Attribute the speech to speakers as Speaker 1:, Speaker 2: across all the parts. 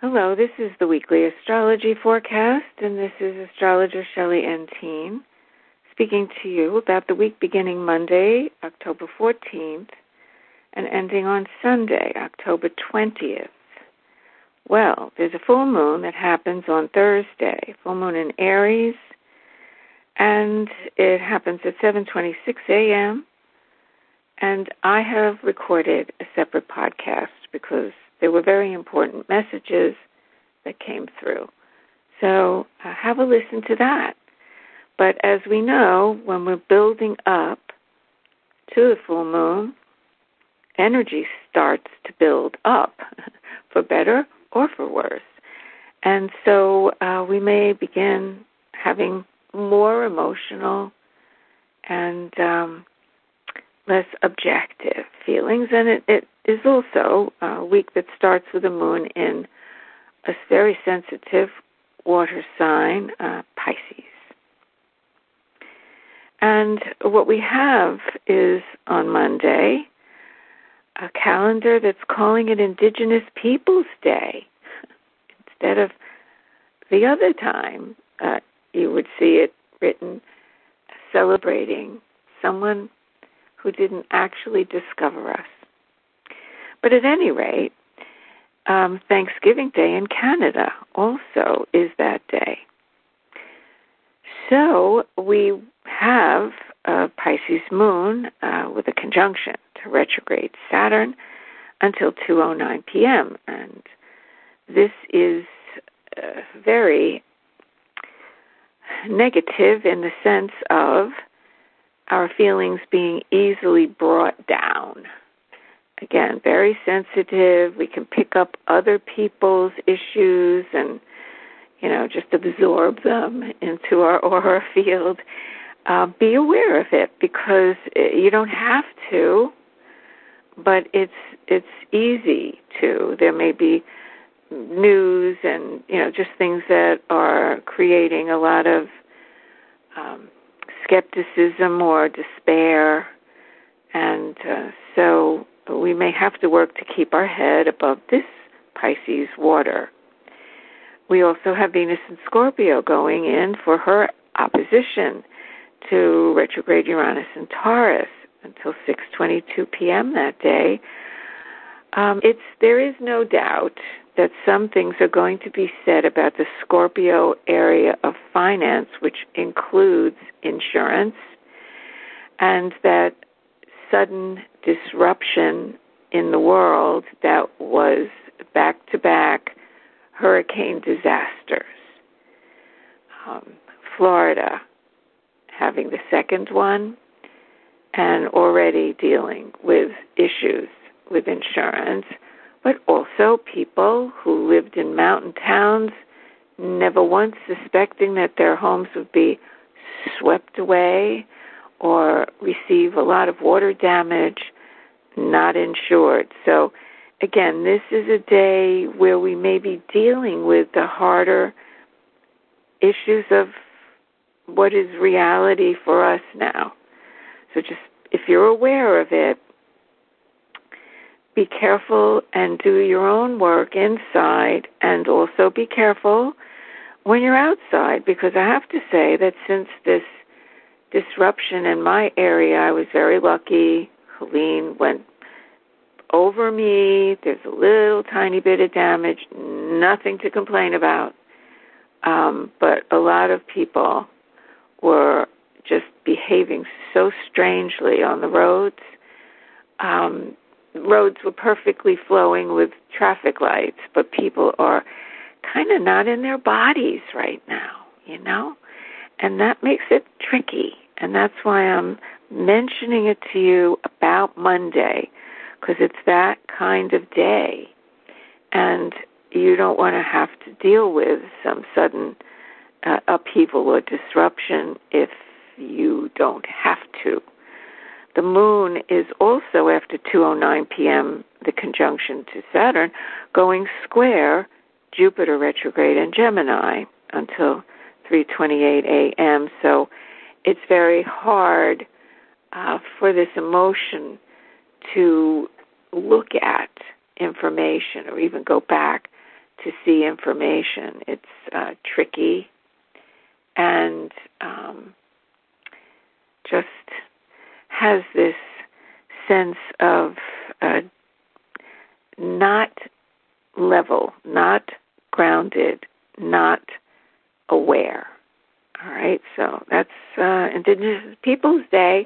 Speaker 1: Hello, this is the weekly astrology forecast, and this is astrologer Shelley N. Teen speaking to you about the week beginning Monday, October 14th, and ending on Sunday, October 20th. Well, there's a full moon that happens on Thursday, full moon in Aries, and it happens at 7:26 a.m., and I have recorded a separate podcast because there were very important messages that came through. So have a listen to that. But as we know, when we're building up to the full moon, energy starts to build up, for better or for worse. And so we may begin having more emotional and less objective feelings. And it is also a week that starts with a moon in a very sensitive water sign, Pisces. And what we have is on Monday a calendar that's calling it Indigenous Peoples Day. Instead of the other time you would see it written celebrating someone who didn't actually discover us. But at any rate, Thanksgiving Day in Canada also is that day. So we have a Pisces moon with a conjunction to retrograde Saturn until 2:09 p.m. And this is very negative in the sense of our feelings being easily brought down. Again, very sensitive. We can pick up other people's issues and, just absorb them into our aura field. Be aware of it because you don't have to, but it's easy to. There may be news and, just things that are creating a lot of skepticism or despair, and so we may have to work to keep our head above this Pisces water. We also have Venus in Scorpio going in for her opposition to retrograde Uranus in Taurus until 6:22 p.m. that day. There is no doubt that some things are going to be said about the Scorpio area of finance, which includes insurance, and that sudden disruption in the world that was back-to-back hurricane disasters. Florida having the second one and already dealing with issues with insurance, but also people who lived in mountain towns, never once suspecting that their homes would be swept away or receive a lot of water damage, not insured. So, again, this is a day where we may be dealing with the harder issues of what is reality for us now. So just, if you're aware of it, be careful and do your own work inside, and also be careful when you're outside, because I have to say that since this disruption in my area, I was very lucky. Helene went over me. There's a little tiny bit of damage, nothing to complain about. But a lot of people were just behaving so strangely on the roads. Roads were perfectly flowing with traffic lights, but people are kind of not in their bodies right now, and that makes it tricky. And that's why I'm mentioning it to you about Monday, because it's that kind of day, and you don't want to have to deal with some sudden upheaval or disruption if you don't have to. The moon is also, after 2:09 p.m., the conjunction to Saturn, going square Jupiter retrograde in Gemini until 3:28 a.m. So it's very hard for this emotion to look at information or even go back to see information. It's tricky and just has this sense of not level, not grounded, not aware. All right, so that's Indigenous Peoples Day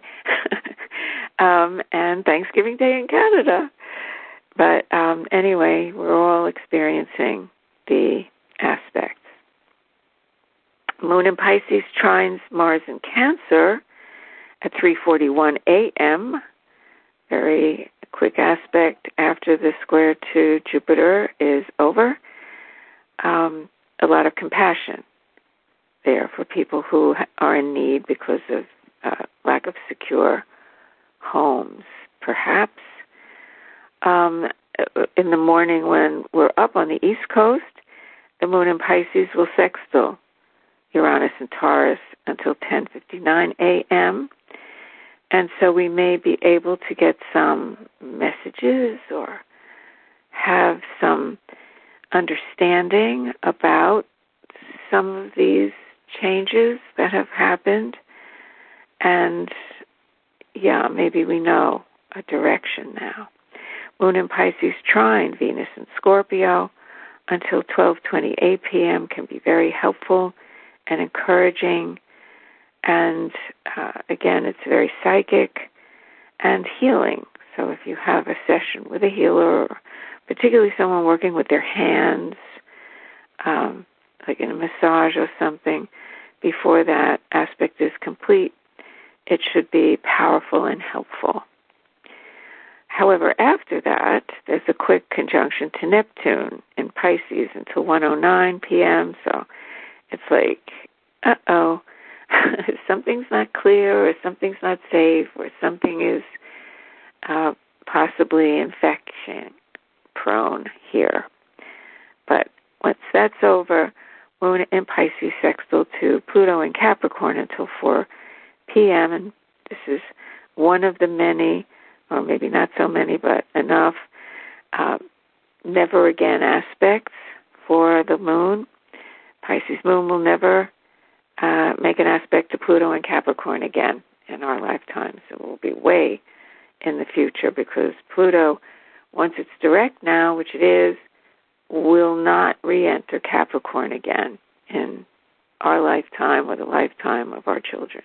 Speaker 1: and Thanksgiving Day in Canada. But anyway, we're all experiencing the aspects. Moon in Pisces trines Mars in Cancer at 3:41 a.m. Very quick aspect after the square to Jupiter is over. A lot of compassion there for people who are in need because of lack of secure homes, perhaps. In the morning when we're up on the East Coast, the Moon in Pisces will sextile Uranus and Taurus until 10:59 a.m., and so we may be able to get some messages or have some understanding about some of these changes that have happened. And, maybe we know a direction now. Moon in Pisces trine Venus in Scorpio until 12:28 p.m. can be very helpful and encouraging. And again, it's very psychic and healing. So if you have a session with a healer, or particularly someone working with their hands, like in a massage or something, before that aspect is complete, it should be powerful and helpful. However, after that, there's a quick conjunction to Neptune in Pisces until 1:09 p.m., so it's like, something's not clear, or something's not safe, or something is possibly infection-prone here. But once that's over, Moon in Pisces sextile to Pluto in Capricorn until 4 p.m., and this is one of the many, or maybe not so many, but enough, never again aspects for the Moon. Pisces Moon will never make an aspect to Pluto and Capricorn again in our lifetimes. It will be way in the future, because Pluto, once it's direct now, which it is, will not re-enter Capricorn again in our lifetime or the lifetime of our children,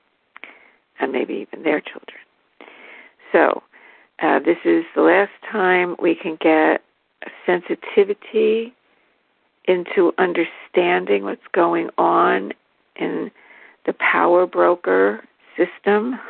Speaker 1: and maybe even their children. So this is the last time we can get a sensitivity into understanding what's going on in the power broker system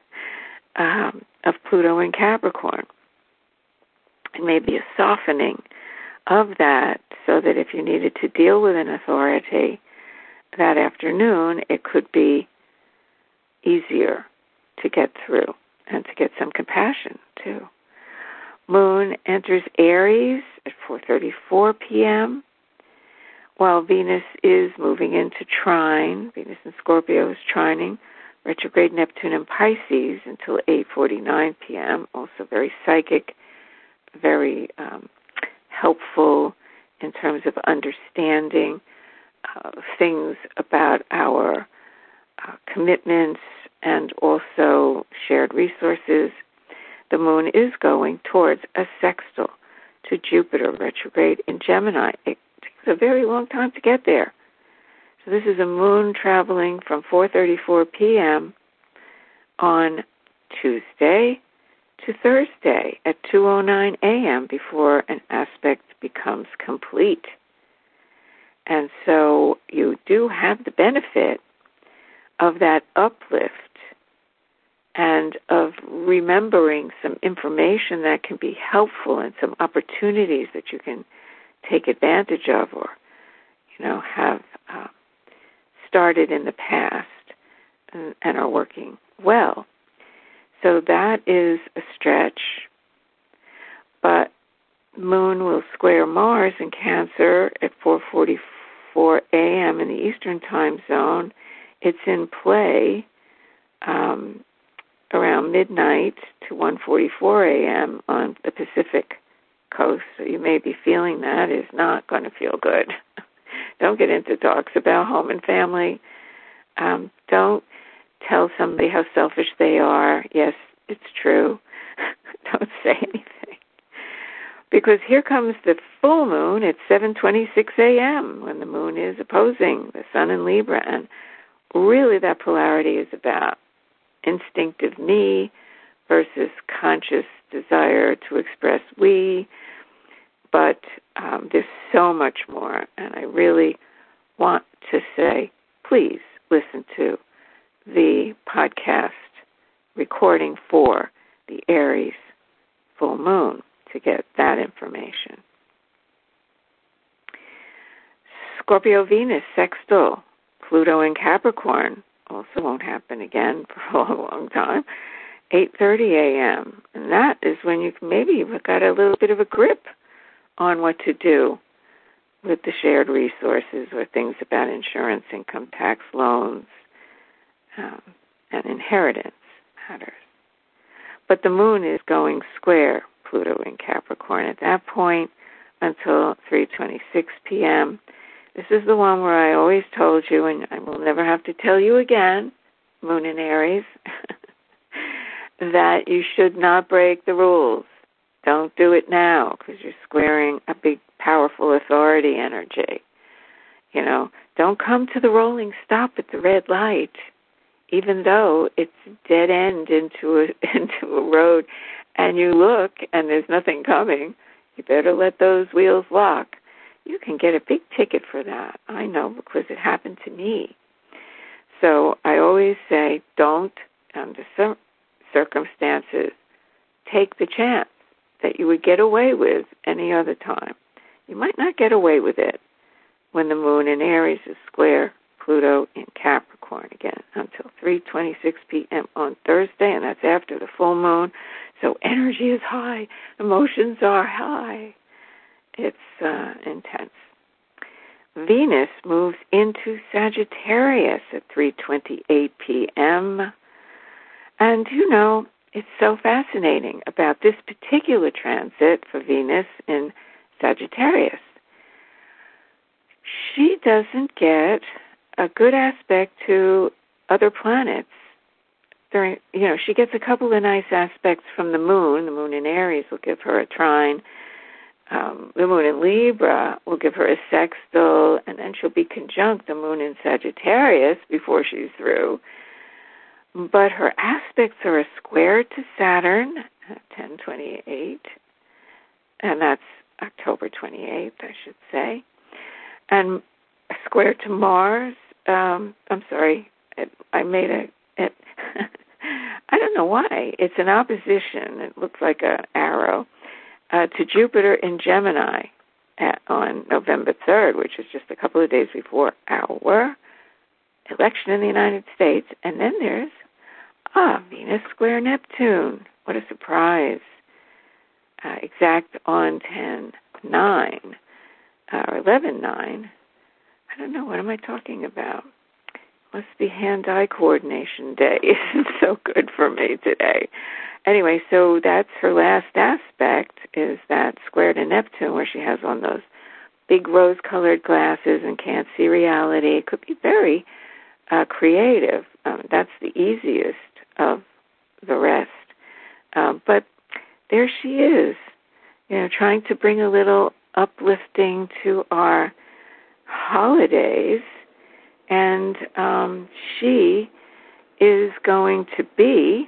Speaker 1: of Pluto and Capricorn. And maybe a softening of that, so that if you needed to deal with an authority that afternoon, it could be easier to get through and to get some compassion too. Moon enters Aries at 4:34 p.m., while Venus is moving into trine. Venus in Scorpio is trining retrograde Neptune in Pisces until 8:49 p.m., also very psychic, very helpful in terms of understanding things about our commitments and also shared resources. The Moon is going towards a sextile to Jupiter retrograde in Gemini. It takes a very long time to get there. So this is a Moon traveling from 4:34 p.m. on Tuesday to Thursday at 2:09 a.m. before an aspect becomes complete. And so you do have the benefit of that uplift and of remembering some information that can be helpful and some opportunities that you can take advantage of, or, have started in the past and are working well. So that is a stretch. But Moon will square Mars in Cancer at 4:44 a.m. in the Eastern Time Zone. It's in play around midnight to 1:44 a.m. on the Pacific Coast. house, so you may be feeling that, is not going to feel good. Don't get into talks about home and family. Don't tell somebody how selfish they are. Yes, it's true. Don't say anything. Because here comes the full moon at 7:26 a.m. when the moon is opposing the sun in Libra. And really that polarity is about instinctive me versus conscious desire to express we. But there's so much more. And I really want to say, please listen to the podcast recording for the Aries full moon to get that information. Scorpio Venus sextile Pluto in Capricorn also won't happen again for a long time. 8:30 a.m. And that is when you've got a little bit of a grip on what to do with the shared resources or things about insurance, income tax, loans, and inheritance matters. But the moon is going square Pluto in Capricorn at that point until 3:26 p.m. This is the one where I always told you, and I will never have to tell you again, moon in Aries, that you should not break the rules. Don't do it now because you're squaring a big, powerful authority energy. Don't come to the rolling stop at the red light, even though it's dead end into a road, and you look and there's nothing coming. You better let those wheels lock. You can get a big ticket for that. I know because it happened to me. So I always say, don't, under some circumstances, take the chance that you would get away with any other time. You might not get away with it when the moon in Aries is square Pluto in Capricorn again until 3:26 p.m. on Thursday, and that's after the full moon. So energy is high, emotions are high. It's intense. Venus moves into Sagittarius at 3:28 p.m. And it's so fascinating about this particular transit for Venus in Sagittarius. She doesn't get a good aspect to other planets. She gets a couple of nice aspects from the moon. The moon in Aries will give her a trine. The moon in Libra will give her a sextile, and then she'll be conjunct the moon in Sagittarius before she's through. But her aspects are a square to Saturn at 10:28, and that's October 28th, I should say, and a square to Mars. I made it. I don't know why. It's an opposition. It looks like an arrow to Jupiter in Gemini on November 3rd, which is just a couple of days before our election in the United States. And then there's Venus square Neptune. What a surprise. Exact on 10/9 or 11/9. I don't know. What am I talking about? Must be hand-eye coordination day. Isn't so good for me today. Anyway, so that's her last aspect, is that square to Neptune, where she has on those big rose-colored glasses and can't see reality. It could be very creative. That's the easiest of the rest. But there she is, trying to bring a little uplifting to our holidays. And she is going to be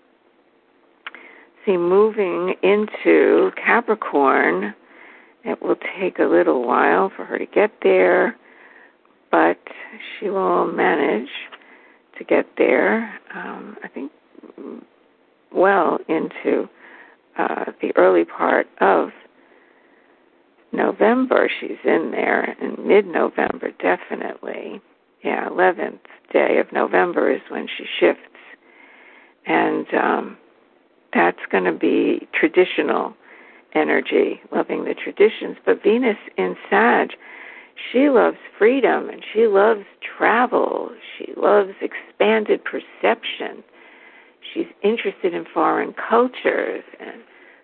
Speaker 1: moving into Capricorn. It will take a little while for her to get there, but she will manage to get there, I think, well into the early part of November. She's in there, in mid-November, definitely. 11th day of November is when she shifts. And that's going to be traditional energy, loving the traditions. But Venus in Sag, she loves freedom and she loves travel. She loves expanded perception. She's interested in foreign cultures and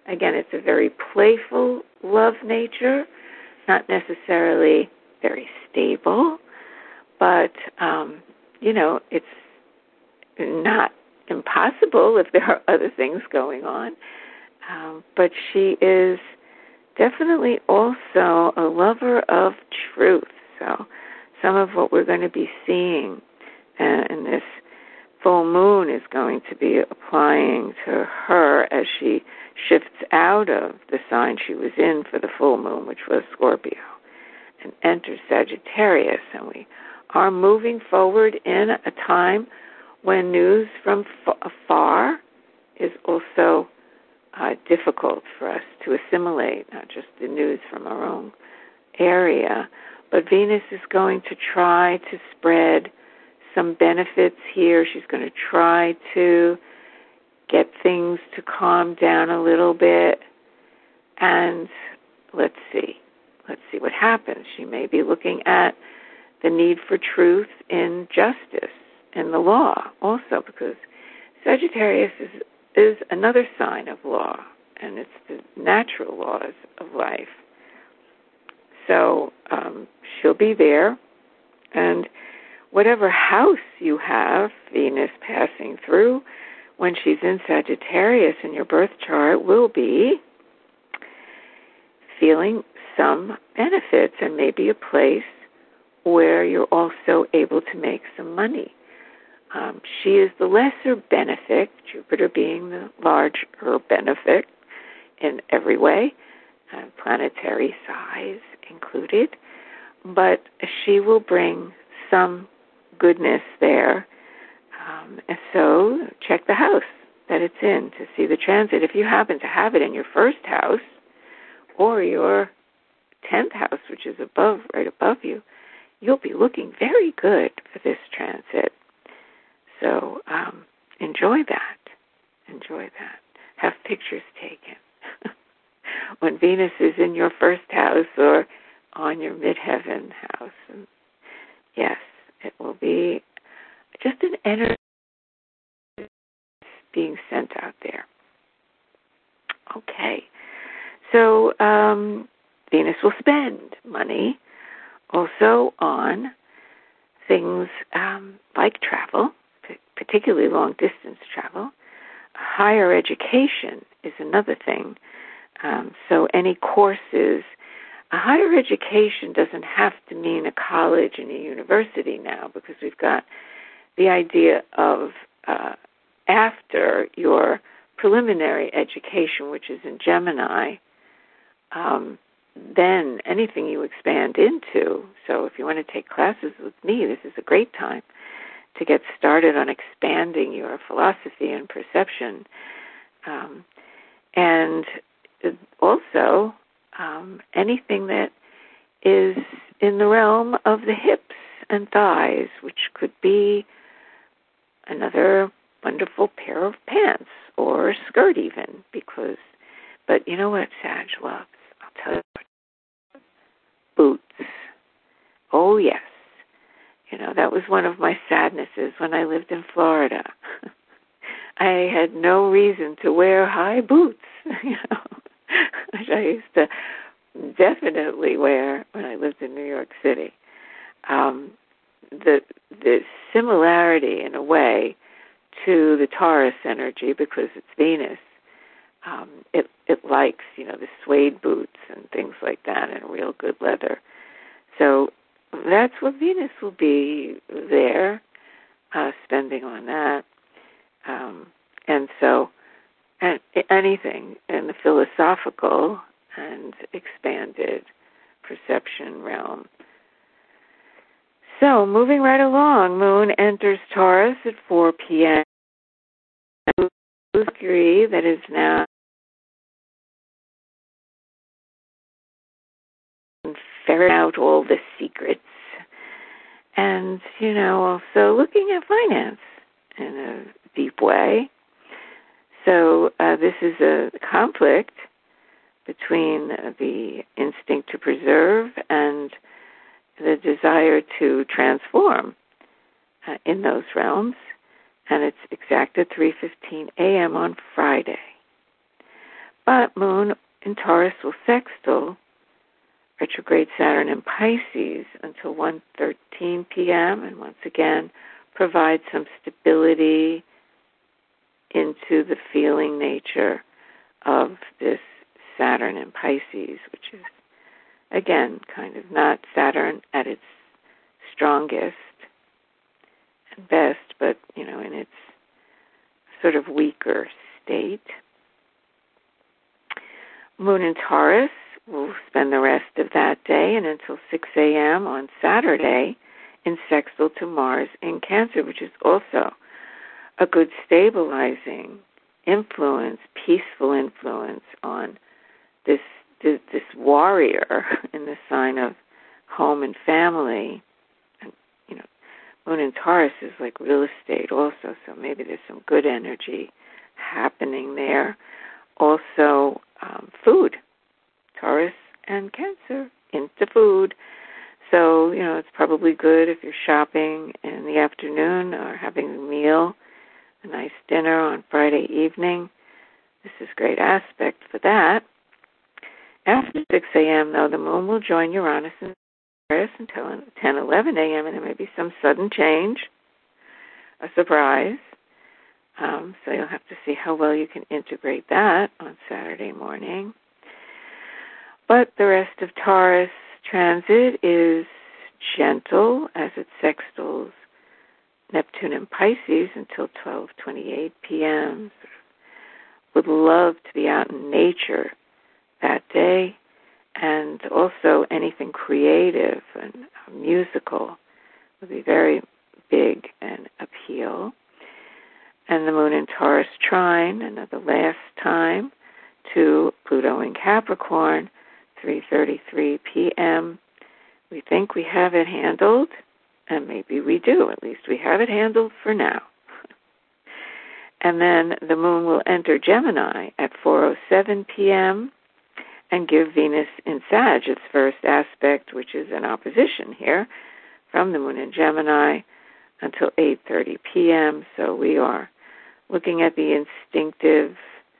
Speaker 1: Again, it's a very playful love nature, not necessarily very stable, but, it's not impossible if there are other things going on. But she is definitely also a lover of truth. So some of what we're going to be seeing in this full moon is going to be applying to her as she shifts out of the sign she was in for the full moon, which was Scorpio, and enters Sagittarius. And we are moving forward in a time when news from afar is also difficult for us to assimilate, not just the news from our own area, but Venus is going to try to spread some benefits here. She's going to try to get things to calm down a little bit, and let's see what happens. She may be looking at the need for truth in justice, in the law also, because Sagittarius is another sign of law, and it's the natural laws of life. So she'll be there, and whatever house you have Venus passing through when she's in Sagittarius in your birth chart will be feeling some benefits, and maybe a place where you're also able to make some money. She is the lesser benefic, Jupiter being the larger benefic in every way, planetary size included, but she will bring some goodness there. And so check the house that it's in to see the transit. If you happen to have it in your first house or your 10th house, which is right above you, you'll be looking very good for this transit. So enjoy that. Have pictures taken. When Venus is in your first house or on your midheaven house. And yes, it will be just an energy being sent out there. Okay. So Venus will spend money also on things like travel, particularly long-distance travel. Higher education is another thing. So any courses, a higher education doesn't have to mean a college and a university now, because we've got the idea of after your preliminary education, which is in Gemini, then anything you expand into. So if you want to take classes with me, this is a great time to get started on expanding your philosophy and perception. And also anything that is in the realm of the hips and thighs, which could be another wonderful pair of pants or a skirt even, but you know what Sag loves? I'll tell you what. Boots. Oh, yes. That was one of my sadnesses when I lived in Florida. I had no reason to wear high boots, which I used to definitely wear when I lived in New York City. The similarity, in a way, to the Taurus energy, because it's Venus, it likes, the suede boots and things like that, and real good leather. So that's what Venus will be there, spending on that. And so anything in the philosophical and expanded perception realm. So moving right along, Moon enters Taurus at 4 p.m. Mercury, that is now ferret out all the secrets, and also looking at finance in a deep way. So this is a conflict between the instinct to preserve and the desire to transform in those realms, and it's exact at 3:15 a.m. on Friday. But Moon in Taurus will sextile retrograde Saturn in Pisces until 1:13 p.m. and once again provide some stability into the feeling nature of this Saturn in Pisces, which is, again, kind of not Saturn at its strongest and best, but, in its sort of weaker state. Moon in Taurus will spend the rest of that day and until 6 a.m. on Saturday in sextile to Mars in Cancer, which is also a good stabilizing influence, peaceful influence on this warrior in the sign of home and family. And, Moon in Taurus is like real estate also, so maybe there's some good energy happening there. Also, food. Taurus and Cancer into food. So, it's probably good if you're shopping in the afternoon or having a meal, a nice dinner on Friday evening. This is a great aspect for that. After 6 a.m., though, the moon will join Uranus in Taurus until 10, 11 a.m., and there may be some sudden change, a surprise. So you'll have to see how well you can integrate that on Saturday morning. But the rest of Taurus transit is gentle as it sextiles Neptune in Pisces until 12:28 p.m. Would love to be out in nature that day, and also anything creative and musical would be very big and appeal. And the moon in Taurus trine, another last time, to Pluto in Capricorn, 3:33 p.m. We think we have it handled, and maybe we do. At least we have it handled for now. And then the moon will enter Gemini at 4:07 p.m. and give Venus in Sag its first aspect, which is an opposition here, from the moon in Gemini until 8:30 p.m. So we are looking at the instinctive,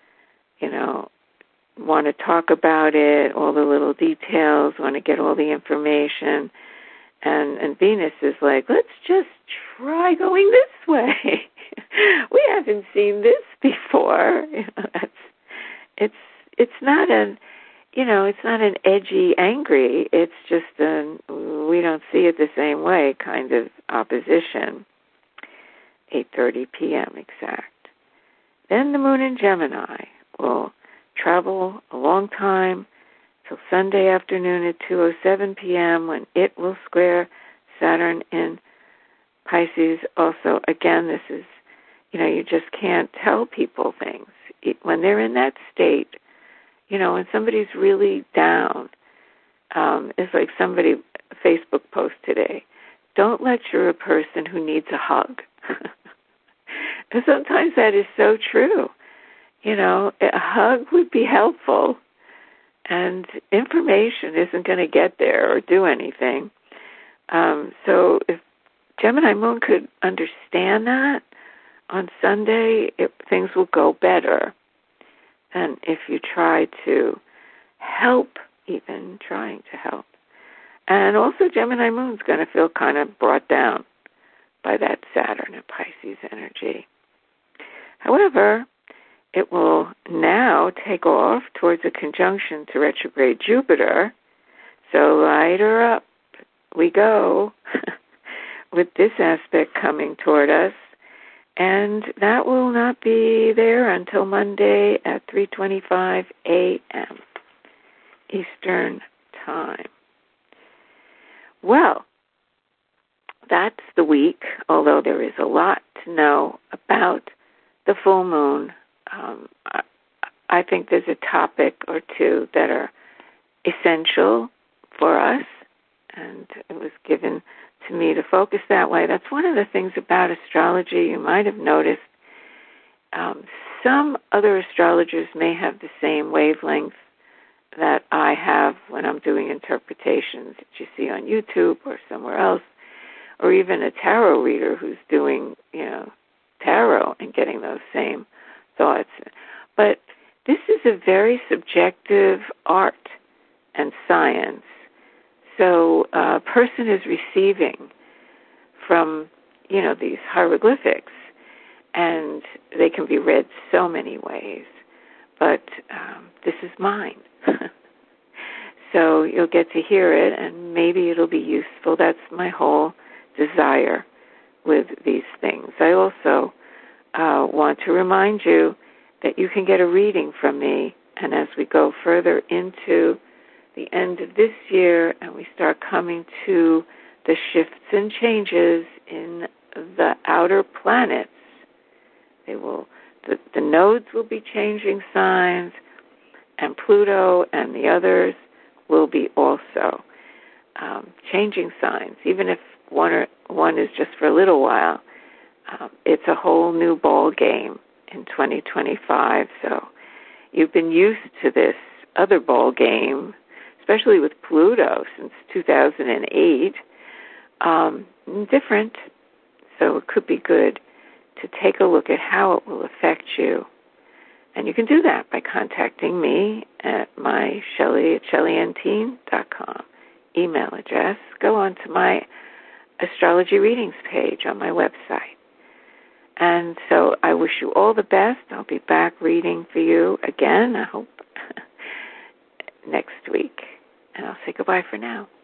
Speaker 1: want to talk about it, all the little details, want to get all the information. And Venus is like, let's just try going this way. We haven't seen this before. It's not an edgy, angry. It's just we don't see it the same way kind of opposition. 8:30 p.m. exact. Then the moon in Gemini will travel a long time till Sunday afternoon at 2:07 p.m. when it will square Saturn in Pisces. Also, again, this is, you just can't tell people things. When they're in that state, when somebody's really down, it's like somebody, a Facebook post today, don't lecture a person who needs a hug. And sometimes that is so true. A hug would be helpful, and information isn't going to get there or do anything. So if Gemini moon could understand that on Sunday, things will go better than if you try to help, even trying to help. And also Gemini moon's going to feel kind of brought down by that Saturn and Pisces energy. However, it will now take off towards a conjunction to retrograde Jupiter. So lighter up we go with this aspect coming toward us. And that will not be there until Monday at 3:25 a.m. Eastern Time. Well, that's the week, although there is a lot to know about the full moon. I think there's a topic or two that are essential for us, and it was given to me to focus that way. That's one of the things about astrology you might have noticed. Some other astrologers may have the same wavelength that I have when I'm doing interpretations that you see on YouTube or somewhere else, or even a tarot reader who's doing, tarot and getting those same thoughts. But this is a very subjective art and science. So a person is receiving from, these hieroglyphics, and they can be read so many ways. But this is mine. So you'll get to hear it, and maybe it'll be useful. That's my whole desire with these things. I also want to remind you that you can get a reading from me, and as we go further into the end of this year and we start coming to the shifts and changes in the outer planets, the nodes will be changing signs, and Pluto and the others will be also changing signs. Even if one is just for a little while, it's a whole new ball game in 2025. So you've been used to this other ball game, especially with Pluto since 2008, different. So it could be good to take a look at how it will affect you. And you can do that by contacting me at my Shelley at ShelleyNTeen.com email address. Go on to my astrology readings page on my website. And so I wish you all the best. I'll be back reading for you again, I hope, next week. And I'll say goodbye for now.